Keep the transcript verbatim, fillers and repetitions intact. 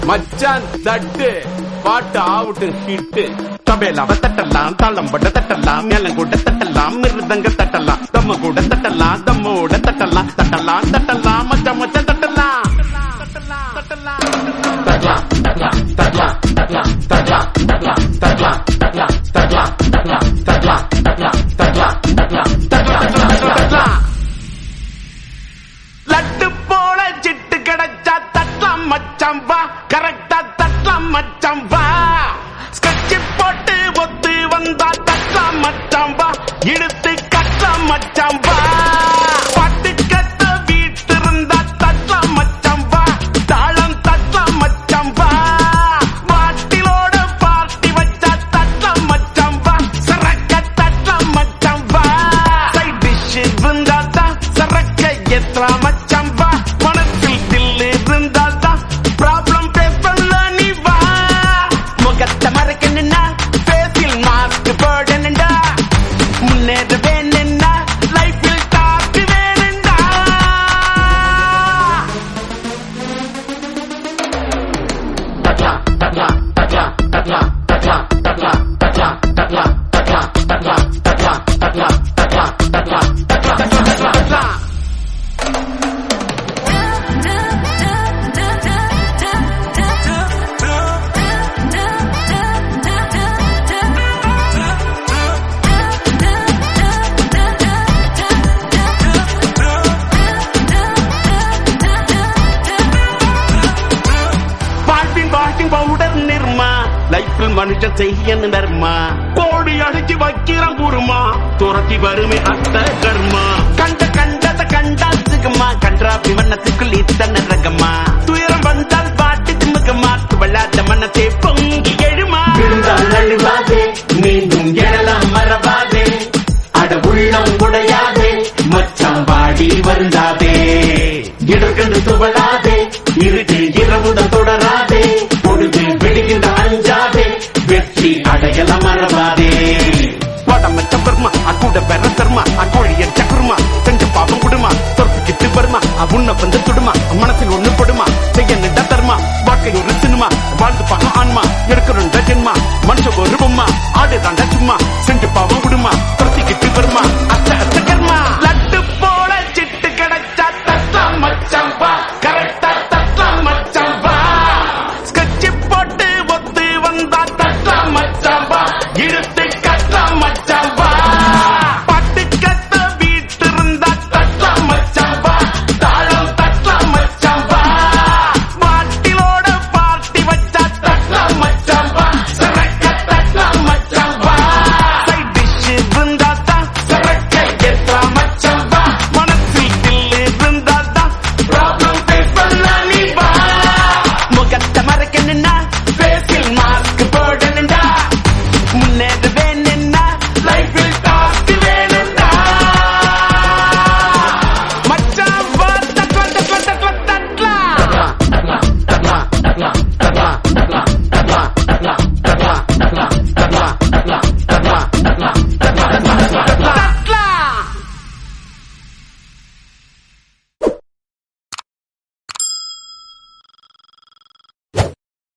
மச்சான் தட்டு பாட்டு ஆவுட்டு ஹிட்டு தபேலாவ தட்டலாம் தாளம் பட தட்டலாம் மேலம் கூட தட்டலாம் மிருதங்க தட்டலாம் தம்ம கூட தட்டலாம் தம்மோட தட்டலாம் தட்டலாம் தட்டலாம் மச்சான் மச்சான் தட்டலாம் தட்டலாம் தட்டலாம் தட்டலாம் தட்டலாம் தட்டலாம் தட்டலாம் தட்டலாம் தட்டலாம் தட்டலாம் தட்டலாம் தட்டலாம் தட்டலாம் தட்டலாம் தட்டலாம் தட்டலாம் தட்டலாம் தட்டலாம் லட்டு போல சிட்டு கிடைச்சா தட்டலாம் மச்சான் வா கரெக்டா தட்டலாம் மச்சான் வா ஸ்கட்சி போட்டு ஒத்து வந்தா தட்டலாம் மச்சான் வா இழுத்து கட்டலாம் மச்சான் வா பாட்டு கட்ட வீட்டு இருந்தா தட்டலாம் மச்சான் வா தாளம் தட்டலாம் மச்சான் வா பாட்டிலோட பார்ட்டி வச்சா தட்டலாம் மச்சான் வா சரக்க தட்டலாம் மச்சான் வா சைட் டிஷ் இருந்தா தான் சரக்க ஏத்தலாம் மச்சான் வா மனசில் தில்லு இருந்தா தான் ப்ராப்ளம் பேஸ் பண்ணல நீ வா முகத்தை மறைக்கணும்னா பேசில் மாஸ்க் போடணுண்டா முன்னேற வேணும்னா லைஃபில் டாக்கு வேணுண்டா தட்டலாம் தட்டலாம் தட்டலாம் தட்டலாம் தட்டலாம் தட்டலாம் தட்டலாம் தட்டலாம் தட்டலாம் தட்டலாம் தட்டலாம் தட்டலாம் தட்டலாம் தட்டலாம் தட்டலாம் தட்டலாம் பவுடர் நிர்மா லைஃபில் மனுஷன் செய்யன்னு நர்மா கோடி அடிச்சு வைக்கிறான் குருமா துரத்தி வருமே அத்த கர்மா கண்ட கண்டத கண்டாச்சுக்குமா கன்றாப்பி மன்னத்துக்குள் இத்தனை ரகமா துயரம் வந்தால் பாட்டு திமுகமா துவளாத மனத்தை பொங்கி எழுமா விழுந்தால் அழுவாதே மீண்டும் எழலாம் மறவாதே அட உள்ளம் உடையாதே மச்சான் வாடி வருந்தாதே இடர்கண்டு துவளாதே இருட்டு இரவுடன்